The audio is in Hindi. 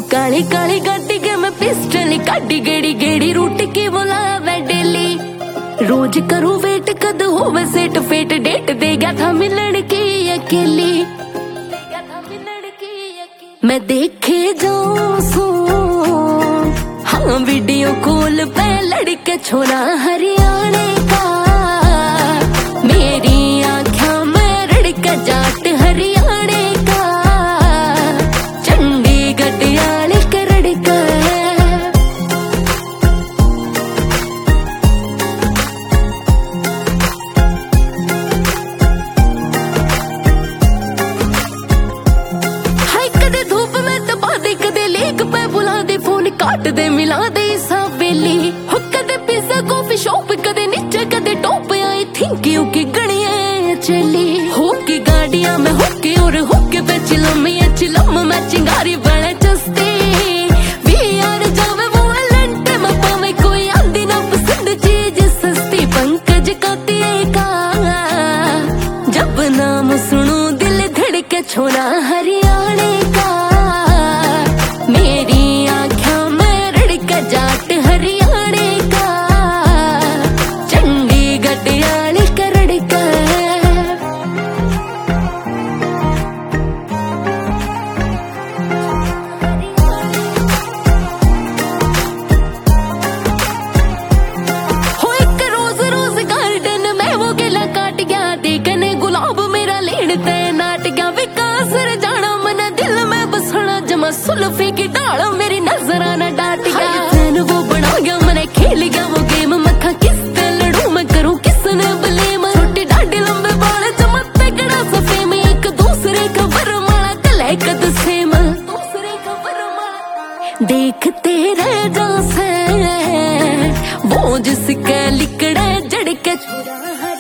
काली काली गाड़ी के मैं पिस्टल काटी गेड़ी गेड़ी रूट के बोला मैं डेली रोज करूं वेट कद होवे सेट फेट डेट दे गया था मिलन की अकेली मैं देखे जाऊं सो हाँ वीडियो कॉल पे लड़के छोरा हरियाणे का मेरी आँखों में लड़का जाट हरियाणे का चंडीगढ़ याले का लड़का हाय कदे धूप में दबा दे कदे लेक पे बुला दे फोन काट दे मिला दे सावेली हो कदे पिज्जा कॉफी शॉप कदे नीचे कदे टॉप आई थिंक यू की गणिया चली हो की गाड़ियां में होके और होके पे चिलम मैं चिंगारी बड़े चस्ते वी यार जावे वो लंटे में पावे कोई आंधी ना पसंद चीज सस्ती पंकज का तेका जब नाम सुनूं दिल धड़के छोरा हरियाणे का मेरी आँखों में लड़का जाट हरियाणे का चंडीगढ़ याले का लड़का हो एक रोज रोज गार्डन में वो गिला काट गया देखने गुलाब मेरा लेड़ते नाट गया विकास जाना मन दिल में बसना जमा सुल्फी की डाल मेरी नजर आना डाट गया फैन वो बना गया मैंने खेल गया वो गेम मखा किससे लड़ू मैं करूं किसने ब्लेम छोटी डाडी लंबे बाल चमकते कड़ा सफे में एक दूसरे का वरमाला कले कद सेम देखते रह जा से वो जिसके लिकड़े जड़ के छोरा